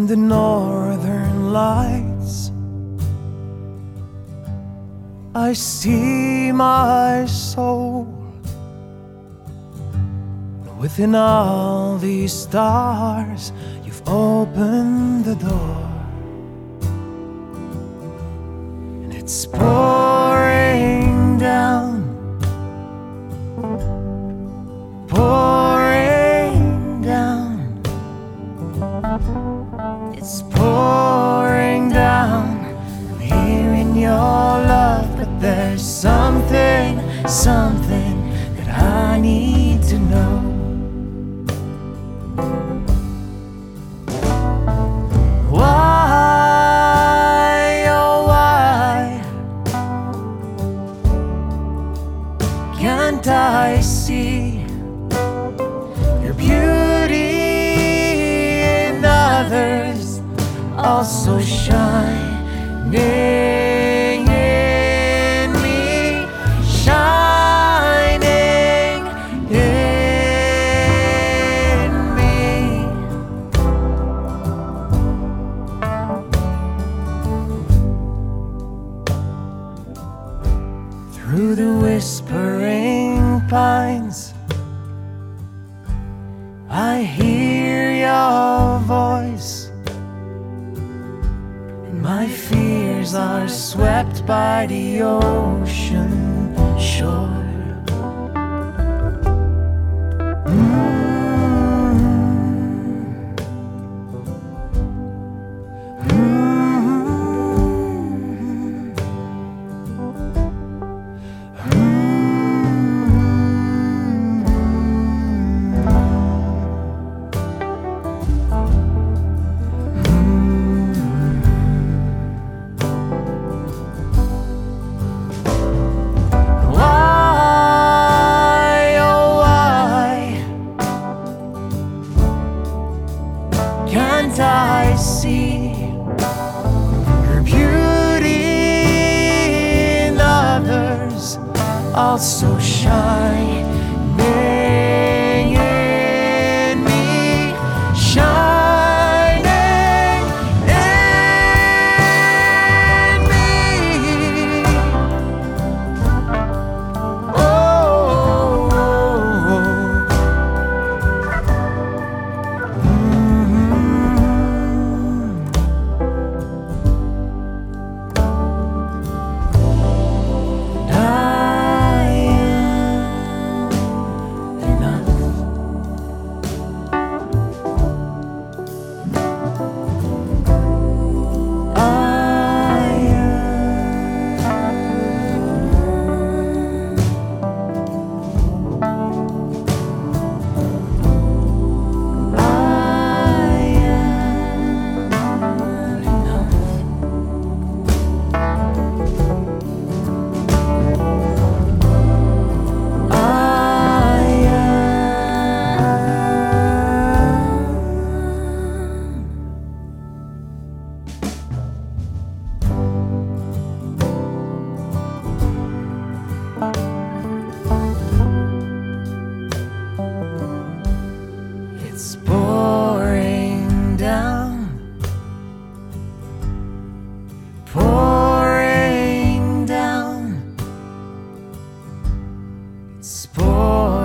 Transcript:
the northern lights, I see my soul. Within all these stars, you've opened the door, and it's pouring down, pouring down. It's pouring down. I'm hearing your love, but there's something that I need to know. Why, oh why can't I see your beauty in others also shining in me, shining in me? Through the whispering pines, I hear your voice, and my fears are swept by the ocean shore. Can't I see your beauty in others also shining in me, shining in me? Oh, it's pouring down, pouring down. It's pouring